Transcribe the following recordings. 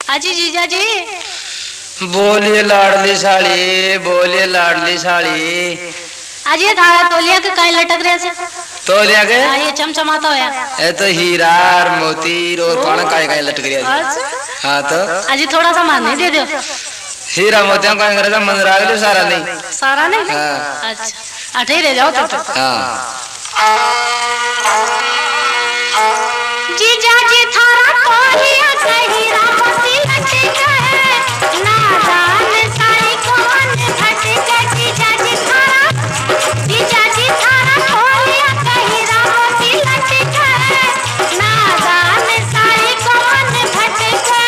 अजी जीजा जी। बोलिए लाडली साड़ी, बोलिए लाडली साड़ी। अजी थारा तोलिया के काई लटक रहे से? तोलिया के? हाँ ये चमचमाता होया। ये तो हीरा और मोती और पान काई लटक रही है। हाँ तो? अजी थोड़ा सा मान नहीं दे दो। हीरा मोतियों का अंग्रेजा मंदिर आ गया सारा नहीं? सारा नहीं? हाँ। अच्छा अठे रह जाओ तो। हाँ। जीजा जी थारा तोलिया के हीरा मोती लटक है, नादान साई कौन भटके। जीजा जी थारा तोलिया के हीरा मोती लटक है, नादान साई कौन भटके।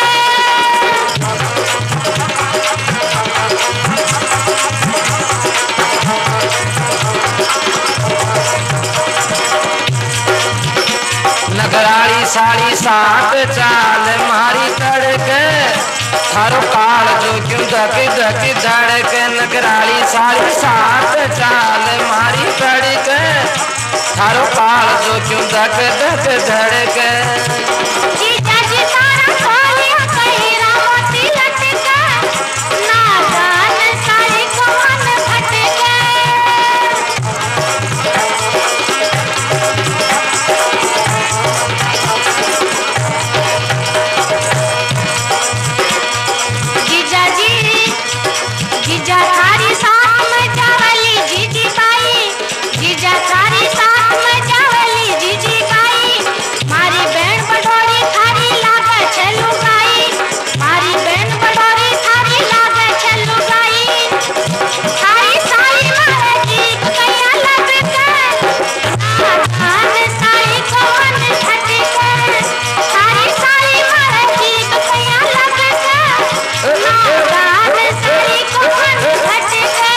नगराली साड़ी साथ चाल मारी तड़के, थारो काल जो क्यों धक धक धड़के। नगराली साड़ी साथ चाल मारी तड़के, थारो काल जो क्यों धक धक धड़के। जीजा जी थारा तोलिया के हीरा मोती लटके, नादान साई कौन भटके। जीजा थारी साथ में जावली जीजी बाई, जीजा थारी साथ में जावली जीजी बाई। मारी बहन बडोरी थारी लागे छेलू गाई, मारी बहन बडोरी थारी लागे छेलू गाई। थारी साली मारे जीत कया लगके, नादान साई कौन भटके। थारी साली मारे जीत कया लगके, नादान साई कौन भटके।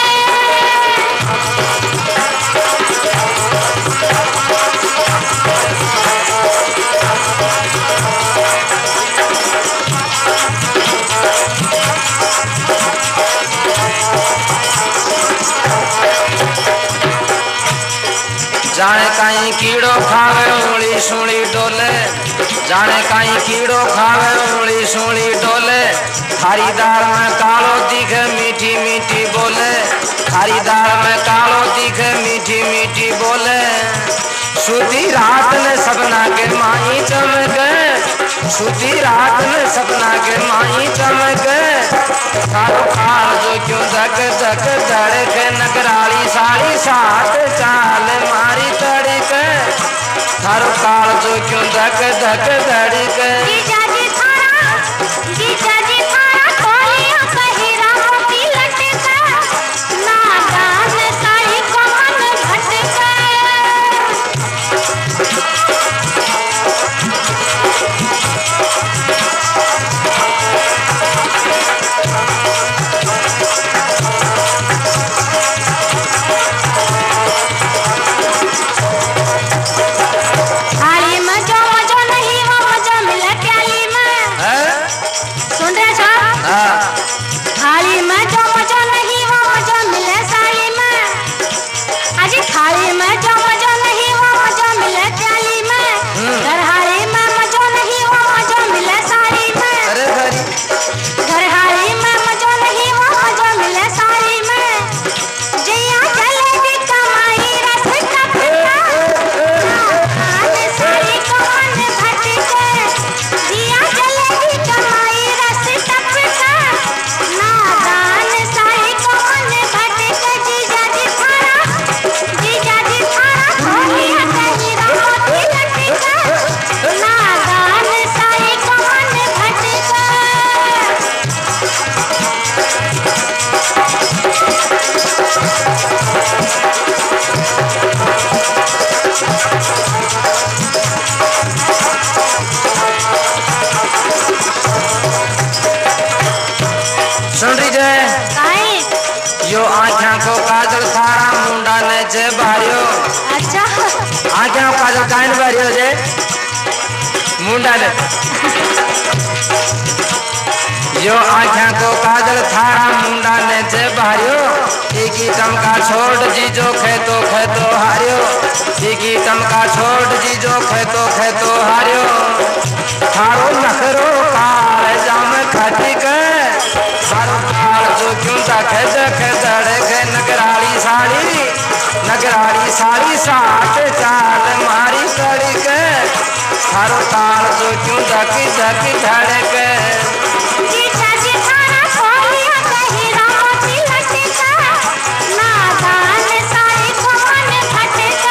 जाने काई कीड़ो खावे उंगली सुली डोले, जाने काई कीड़ो खावे उंगली सुली डोले। थारी दाल में कालो दिखे मीठी मीठी बोले, थारी दाल में कालो दिखे मीठी मीठी बोले। सूती रात ने सपना के माई चमके, सूती रात ने सपना के माई चमके। थारो काल जो क्यों धक धक धड़के। नगराली साड़ी साथ चाल मारी तड़के, थारो काल जो क्यों धक धक धड़के। जीजा जी थारा तोलिया के हीरा मोती लटके, नादान साई कौन भटके। थाली में जो मजो नहीं वो मजो मिले प्याली में। हैं? सुन रहे छा? हाँ। थाली में जो मजो नहीं वो मजो मिले साली में। अजी थाली में जो मजो नहीं वो मजो मिले प्याली में। घरहाली में मजो नहीं वो मजो मिले साली में। अरे भाई घरहाली में मजो नहीं वो मजो मिले साली में। जिया जलेबी कमाई रस टपका, नादान साई कौन भटके। जिया जलेबी कमाई रस टपका, नादान साई कौन भटके। जीजा जी थारा तोलिया के हीरा मोती लटके, नादान साई कौन भटके। सुन रही जय, काई? यो आँखों को काजल थारा मुंडा ने जे बारियो। अच्छा आँखों को काजल काइन बारियो जे मुंडा ने। यो आँखों को काजल थारा मुंडा ने जे बारियो। की टमका छोड़ जीजो खेतो खेतो हारियो, की टमका छोड़ जीजो खेतो खेतो हारियो। थारो नखरो काल जाम खा धक धक धड़के नगराली साड़ी साथ चाल मारी तड़के थारो ताल जो क्यों धक धक धड़के जीजा जी थारा खोलिया कहिरा मोती लटका नादान साई को मन भटका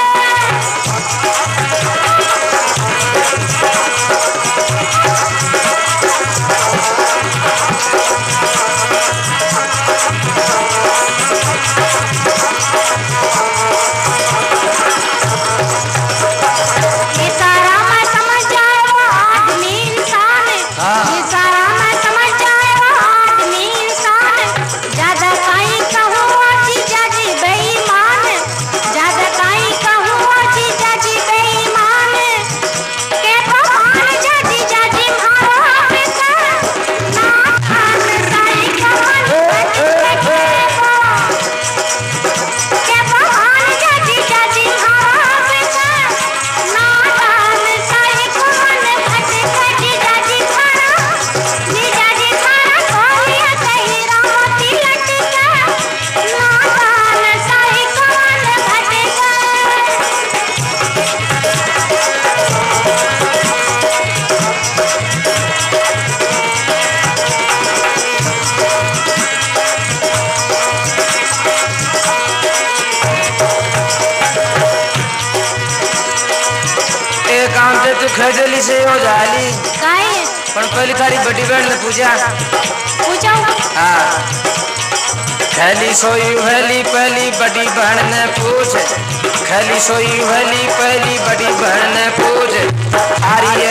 तू खजली से हो जाली काहे पर पहली थारी बड़ी बहन ने पूछा हाँ खैली सोई वेली पहली बड़ी बहन ने पूछ खैली सोई वेली पहली बड़ी बहन ने पूछ थारी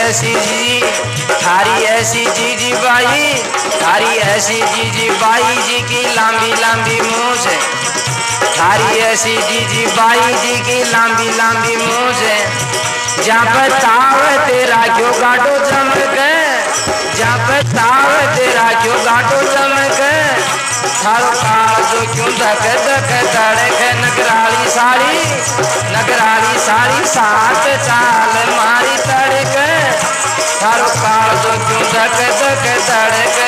ऐसी जीजी बाई थारी ऐसी जीजी बाई जी की लंबी लंबी मूछ थारी ऐसी जीजी बाई जी की लंबी लंबी मूछ जहाँ ताव तेरा क्यों गाटो चमके जहाँ ताव तेरा क्यों गाटो चमके थारो काल जो क्यों धक धक धड़के नगराली साड़ी साथ चाल मारी तड़के थारो काल जो क्यों धक धक धड़के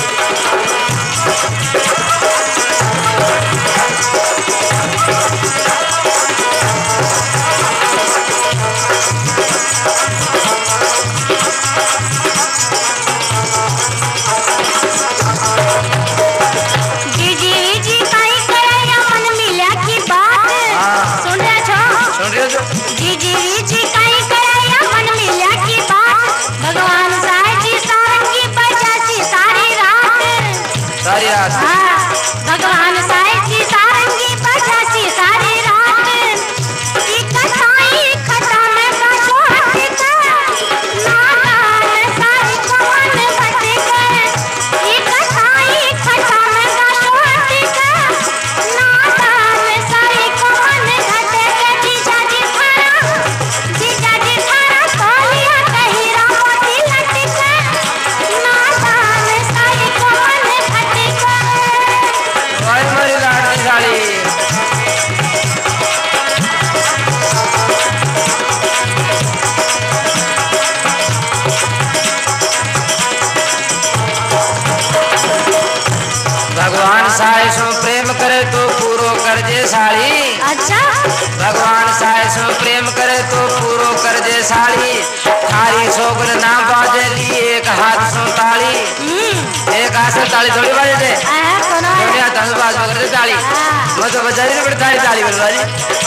भगवान साईं की सारंगी बजासी सारी रात की कथाई खता में बाजो हटका नादान साई को मन भटका की कथाई खता में बाजो हटका नादान साई को मन भटका जीजा जी थारा खोलिया कहिरा मोती लटका नादान साई को मन भटका हमारी लाडली साड़ी भगवान साई सो प्रेम करे तो पूरो कर जे साड़ी अच्छा भगवान साई सो प्रेम करे तो पूरो कर जे साड़ी थारी सोगन ना बाजे ली एक हाथ सो ताली एक हाथ से ताली थोड़ी बाजे थे दुनिया तंग बाज पकड़ ताली मैं तो बजारी ने बड़ी ताली बलवारी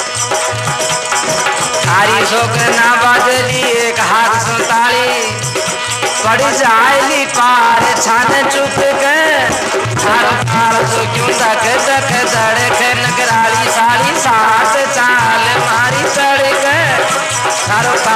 थारी सोगन ना बाजे ली एक हाथ सो ताली पड़ी जायली पार छाने चुप के थारो ताल जो क्यों धक धक धड़के नगराली साड़ी साथ चाल मारी तड़के थारो